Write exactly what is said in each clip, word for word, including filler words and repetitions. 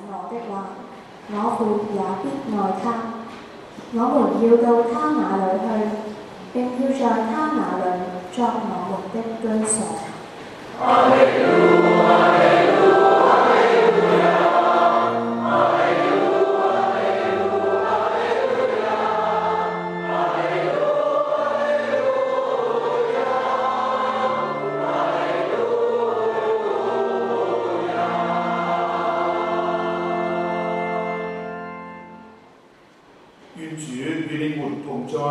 我的話，我父也必愛他。我們要到他那裏去，並要在他那裏作我們的居所。哈利路亞，哈利路亞，哈利路亞，哈利路亞，哈利路亞，哈利路願主與你們同在，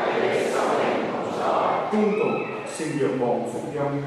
恭讀聖若望福音。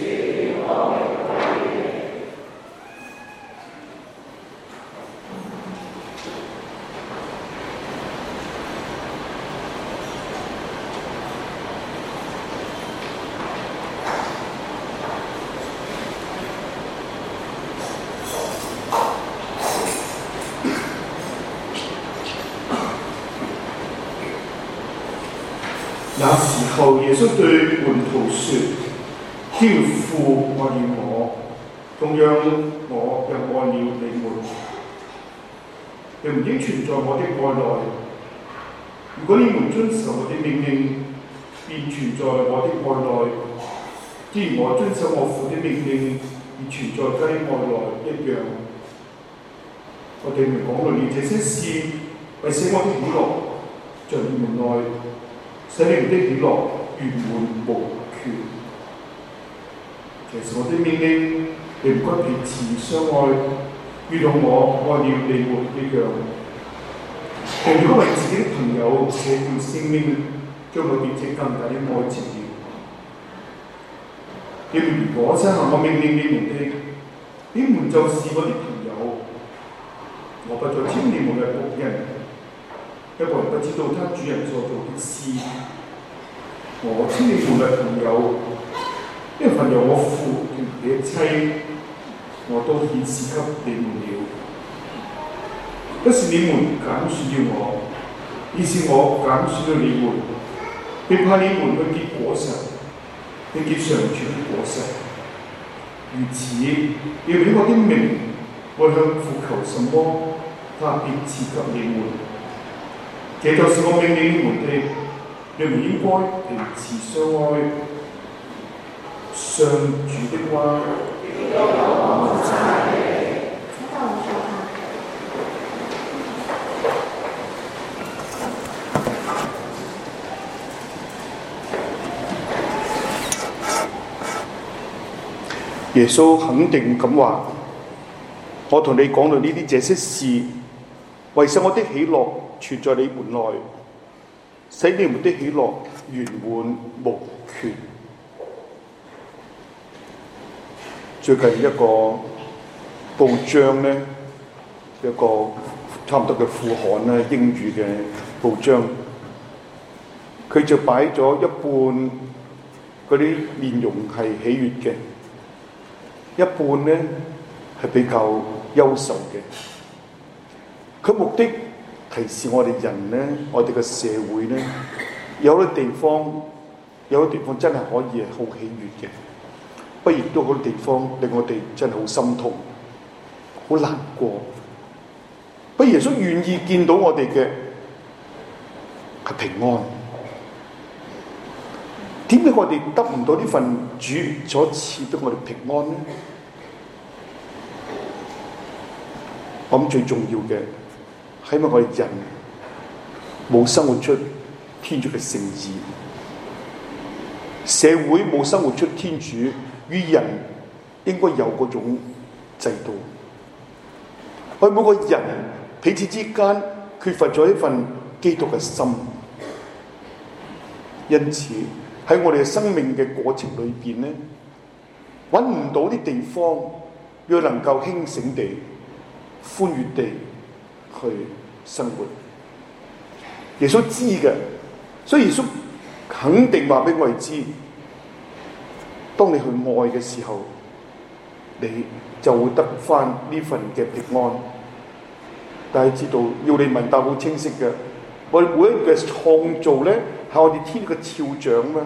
那時候，耶穌對門徒說：天父愛了我，同樣我又愛了你們。你們應存在我的愛內。如果你們遵守我的命令，便存在我的愛內。既然我遵守我父的命令，而存在他的愛內一樣。我哋明講論了這些事，為使我的喜樂在你們內，使你們的喜樂圓滿無缺。其實我的命令，你們該彼此相愛，如同我愛了你們一樣。並如果為自己的朋友捨掉性命，將會變成更大的愛情了。你們如果執行我命令你們的，你們就是我的朋友。我不再稱你們為僕人，因為不知道他主人所做的事。我稱你們為朋友，因為凡由我父的一切，我都顯示給你們了。不是你們揀選了我，而是我揀選了你們，並派你們去結果實，並結常存的果實。如此，要以我的名，我向父求什麼，他必賜給你們。這就是我命令你們的，你們應該彼此相愛。上主的話。耶穌肯定咁話：我同你講到呢啲這些事，為使我的喜樂存在你們內，使你們的喜樂圓滿無缺。最近一個報章呢，一個差唔多嘅副刊咧，英語嘅報章，佢就擺咗一半嗰啲面容係喜悅嘅，一半呢係比較憂愁嘅。佢目的提示我哋人呢，我哋嘅社會呢，有啲地方，有啲地方真係可以係好喜悅嘅，不過亦都好多地方令我哋真係好心痛、好難過。不過耶穌願意見到我哋嘅係平安。點解我哋得唔到呢份主所賜俾我哋平安呢？我諗最重要嘅係因為我哋人冇生活出天主嘅聖意，社會冇生活出天主與人應該有嗰種制度。我哋每個人彼此之間缺乏咗一份基督嘅心，因此喺我哋嘅生命嘅過程裏邊咧，揾唔到啲地方要能夠輕省地、歡悅地去生活。耶穌知嘅，所以耶穌肯定話俾我哋知，當你去愛嘅時候，你就會得翻呢份嘅平安。大家知道，要理問答好清晰嘅，我哋每一個嘅創造咧，係我哋天嘅肖像咩？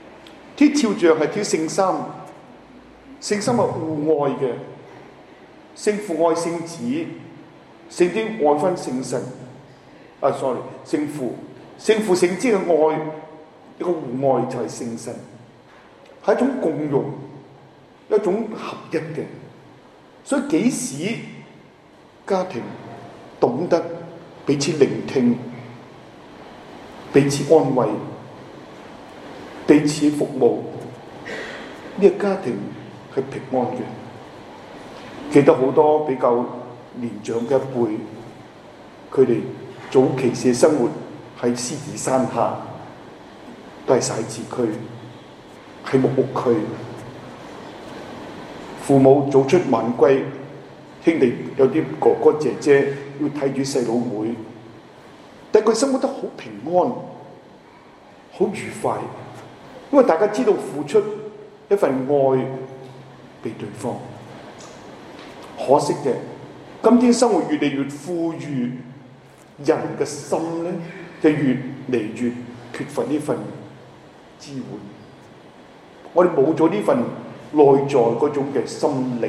天肖像係挑聖衫，聖衫係戶外嘅， 聖父愛聖子，聖子愛翻聖神。啊 ，sorry， 聖父、聖父聖子嘅愛，一個互愛就係聖神，係一種共融，一種合一嘅。所以幾時家庭懂得彼此聆聽、彼此安慰、彼此服務，呢、這個家庭係平安嘅。記得好多比較年長嘅一輩，佢哋早期時生活喺獅子山下，都係徙置區，喺木屋區。父母早出晚歸，兄弟有啲哥哥姐姐要睇住細佬妹，但佢生活得好平安、好愉快，因為大家知道付出一份愛俾對方。可惜嘅，今天生活越嚟越富裕，人嘅心咧就越嚟越缺乏呢份支援。我哋冇咗呢份內在嗰種嘅心靈。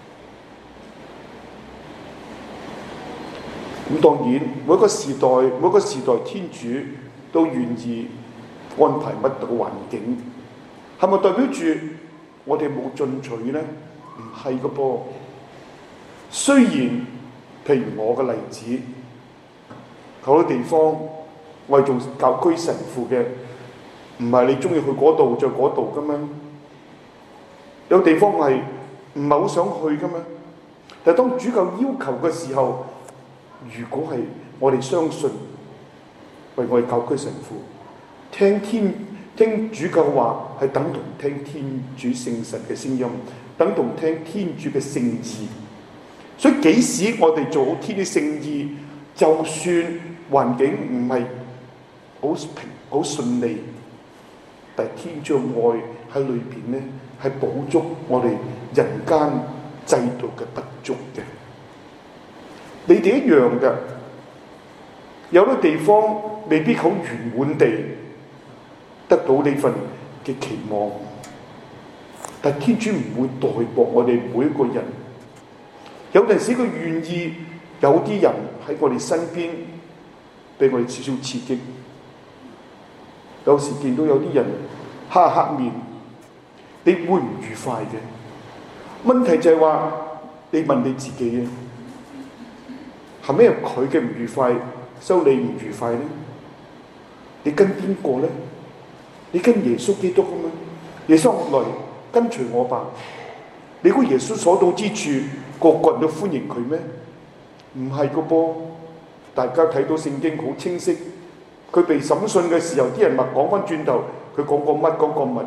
咁當然，每一個時代，每一個時代，天主都願意安排乜嘅環境，係咪代表住我哋冇進取呢？唔係嘅噃。雖然譬如我嘅例子，好多地方我係做教區神父嘅，唔係你中意去嗰度就嗰度噶嘛。有地方係唔係好想去噶嘛？但係當主教要求嘅時候，如果係我哋相信，為我哋教區神父聽天聽主教話，係等同聽天主聖神嘅聲音，等同聽天主嘅聖意。所以幾時我哋做好天主聖意，就算環境唔係好平好順利，但係天主愛喺裏邊咧，係補足我哋人間制度嘅不足嘅。你哋一樣嘅，有啲地方未必好圓滿地得到呢份嘅期望，但天主唔會代薄我哋每一個人。有陣時佢願意有啲人喺我哋身邊俾我哋少少刺激，有時見到有啲人黑黑面，你會唔愉快嘅？問題就係話，你問你自己啊，係咪由佢嘅唔愉快，收你唔愉快咧？你跟邊個咧？你跟耶穌基督啊嘛？耶穌來跟隨我吧。你估耶穌所到之處，個個人都歡迎佢咩？唔係個噃。大家睇到聖經好清晰，佢被審訊嘅時候，啲人咪講翻轉頭，佢講過乜講過乜。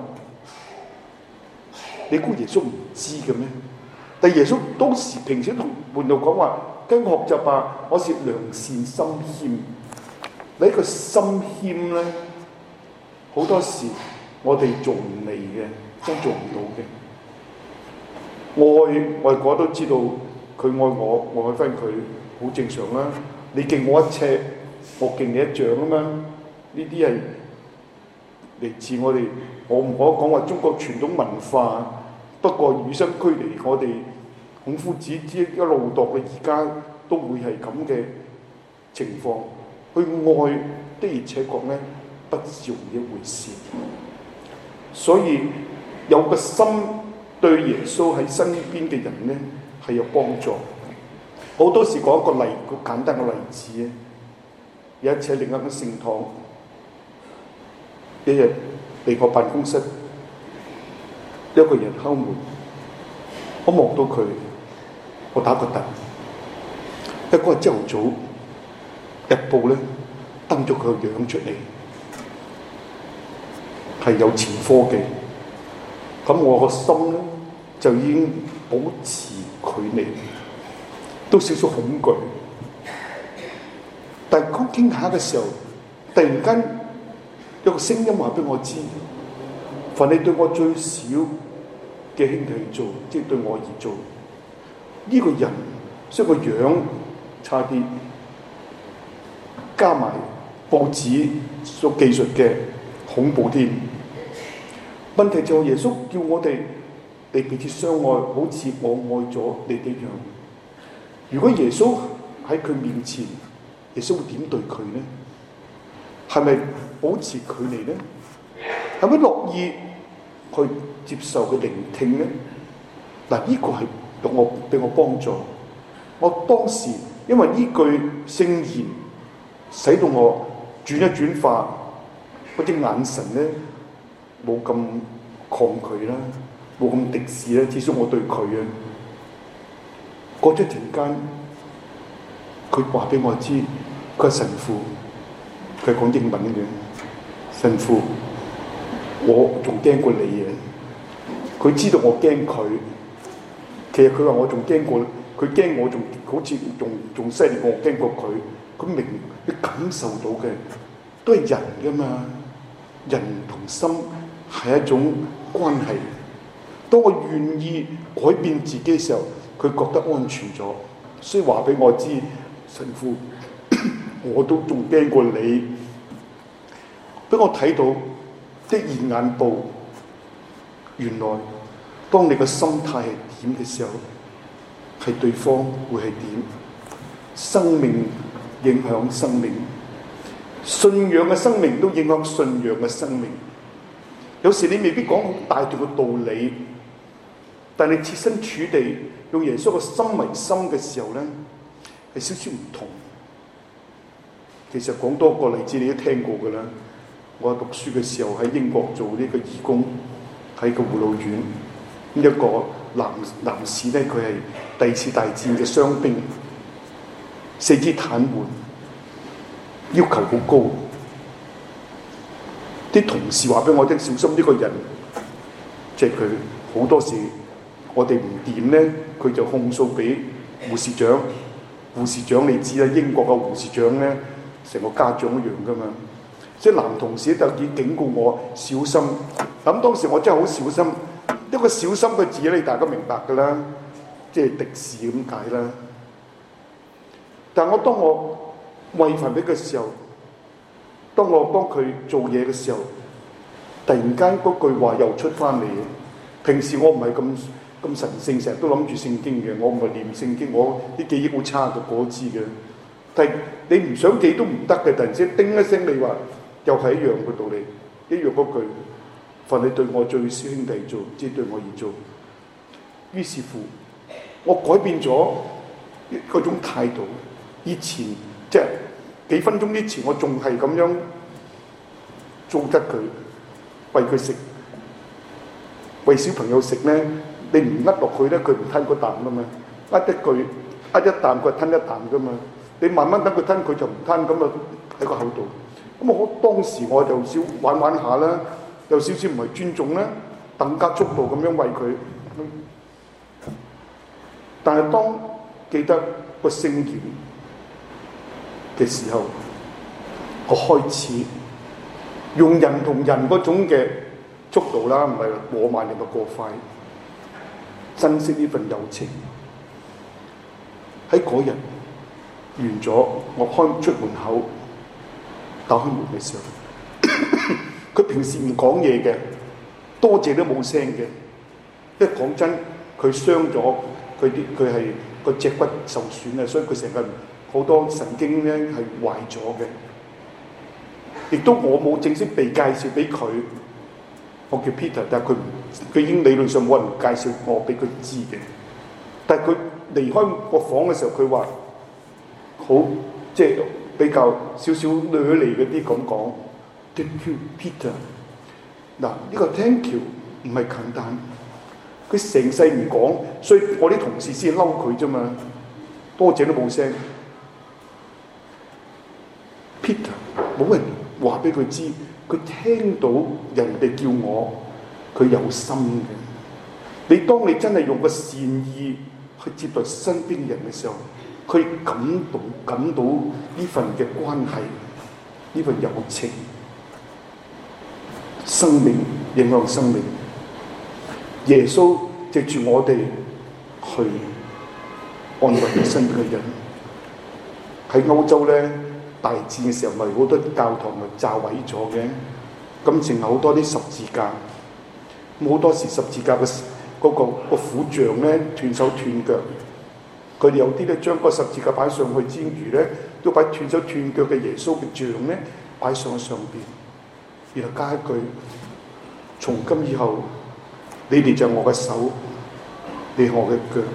你估耶穌唔知嘅咩？但耶穌當時平時同門徒講話，跟學習吧，我是良善心謙。你個心謙咧，好多時我哋做唔嚟嘅，真做唔到嘅。愛愛我都知道，佢愛我，我愛翻佢，好正常啦。你敬我一尺，我敬你一丈啊嘛。呢啲係嚟自我哋，我唔可以講話中國傳統文化，不過與生俱嚟，我哋孔夫子之一路度嘅而家都會係咁嘅情況。去愛的而且確咧，不是容易一回事。所以有個心對耶穌喺身邊嘅人咧係有幫助。好多時講一個例，個簡單嘅例子啊。有一次喺另一間聖堂，一日嚟我辦公室，一個人敲門，我望到佢，我打個突。一嗰日朝頭早，日報咧登咗佢個樣出嚟，係有前科嘅。咁我個心咧就已經保持距離，都少少恐懼。但係講傾下嘅時候，突然間有個聲音話俾我知：凡你對我最少嘅兄弟做，即係對我而做。呢、這個人雖然個樣差啲，加埋報紙所記述嘅恐怖添。問題就係耶穌叫我哋，你彼此相愛，好似我愛咗你哋一樣。 如果耶穌喺佢面前，耶穌會點對佢呢？係咪保持距離呢？係咪樂意去接受佢聆聽呢？嗱，呢個係俾我俾我幫助。我當時因為呢句聖言，使到我轉一轉化嗰隻眼神咧，冇咁抗拒啦，冇咁敵視啦。至少我對佢啊，過咗一陣間，佢話俾我知，佢係神父，佢係講英文嘅神父，我仲驚過你啊！佢知道我驚佢，其實佢話我仲驚過佢，驚我仲好似仲仲犀利過我驚過佢。佢明，佢感受到嘅都係人噶嘛，人同心係一種關係。當我願意改變自己嘅時候，佢覺得安全咗，所以話俾我知，神父，我都仲驚過你。俾我睇到的現眼報，原來當你個心態係點嘅時候，係對方會係點？生命影響生命，信仰嘅生命都影響信仰嘅生命。有時你未必講好大段嘅道理，但你設身處地用耶穌嘅心為心嘅時候咧，係少少唔同。其實講多個例子你都聽過㗎啦。我讀書嘅時候喺英國做呢個義工，喺個護老院，一個男男士咧，佢係第二次大戰嘅傷兵，四肢癱瘓，要求好高。啲同事話俾我聽，小心呢個人，即係佢好多時我哋唔掂咧，佢就控訴俾護士長。護士長你知啦，英國嘅護士長咧，成個家長一樣噶嘛。即係男同事就已警告我小心。咁當時我真係好小心，一個小心嘅字咧，大家明白㗎啦，即係敵視咁解啦。但係我當我餵飯俾佢嘅時候，當我幫佢做嘢嘅時候，突然間嗰句話又出翻嚟。平時我唔係咁咁神聖，成日都諗住聖經嘅，我唔係念聖經，我啲記憶好差嘅，我知嘅。但係你唔想記都唔得嘅，突然之間叮一聲，你話又係一樣嘅道理，一樣嗰句，凡你對我最小兄弟做，即係對我而做。於是乎，我改變咗嗰種態度。以前即係幾分鐘之前，我仲係咁樣糟質佢，餵佢食，餵小朋友食咧，你唔呃落去咧，佢唔吞嗰啖噶嘛，呃一句，呃一啖佢吞一啖噶嘛，你慢慢等佢吞，佢就唔吞，咁啊喺個口度。咁我當時我就少玩玩下啦，有少少唔係尊重啦，等加速度咁樣餵佢。但係當記得個聖言嘅時候，我開始用人同人嗰種嘅速度啦，唔係過慢定係過快，珍惜呢份友情。喺嗰日完咗，我開出門口，打開門嘅時候，佢平時唔講嘢嘅，多謝都冇聲嘅。因為講真，佢傷咗，佢啲佢係個脊骨受損啊，所以佢成日好多神經咧係壞咗嘅。亦都我冇正式被介紹俾佢，我叫 Peter， 但係佢佢已經理論上冇人介紹我俾佢知嘅。但係佢離開個房嘅時候，佢話好即係比較少少掠嚟嗰啲咁講 ，Thank you Peter。嗱呢個 Thank you 唔係簡單，佢成世唔講，所以我啲同事先嬲佢啫嘛，多謝都冇聲。Peter 冇人話俾佢知，佢聽到人哋叫我，佢有心嘅。你當你真係用個善意去接待身邊人嘅時候，佢感到感到呢份嘅關係，呢份友情，生命影響生命。耶穌藉住我哋去安慰身邊嘅人。喺歐洲咧，大戰嘅時候咪好多教堂咪炸毀咗嘅，咁淨係好多啲十字架，好多時十字架嘅嗰、嗰個、嗰個苦像咧斷手斷腳， 佢哋有啲咧將個十字架擺上去之餘咧，都擺斷手斷腳嘅耶穌嘅像咧擺上上邊，然後加一句：從今以後，你哋就係我嘅手，你係我嘅腳。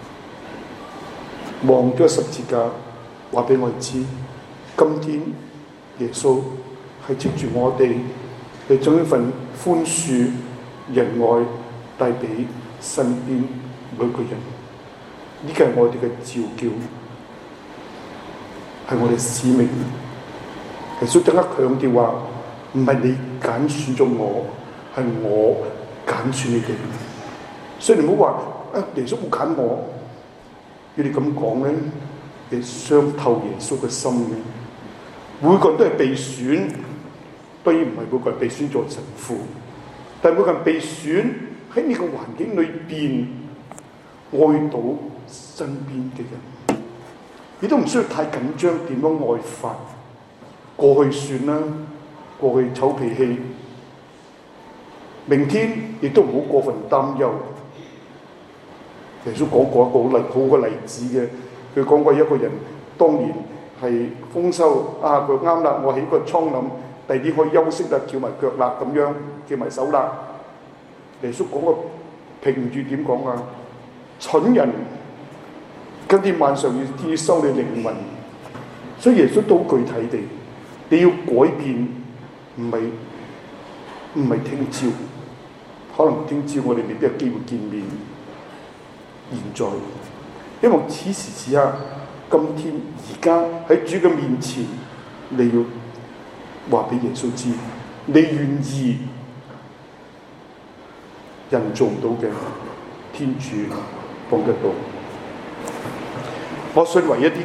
望咗十字架，話俾我哋知，今天耶穌係藉住我哋去將一份寬恕、仁愛帶俾身邊每個人。呢個係我哋嘅召叫，係我哋使命。耶穌更加強調話：唔係你揀選咗我，係我揀選你哋。所以你唔好話啊，耶穌冇揀我。要你咁講咧，你傷透耶穌嘅心嘅。每個人都係被選，當然唔係每個人被選做神父，但係每個人被選喺呢個環境裏邊愛到身邊嘅人，你都唔需要太緊張點樣愛法。過去算啦，過去臭脾氣，明天亦都唔好過分擔憂。耶穌講過一個好例好嘅例子嘅，佢講過一個人當年係豐收啊，佢啱啦，我起個倉廩，第二天可以休息啦，翹埋腳啦咁樣，翹埋手啦。耶穌講個評語點講啊？蠢人，今天晚上要要收你靈魂。所以耶穌都具體地，你要改變，唔係唔係聽朝，可能聽朝我哋未必有機會見面。現在，因為此時此刻，今天而家喺主嘅面前，你要話俾耶穌知，你願意人做唔到嘅，天主幫得到。我信唯一啲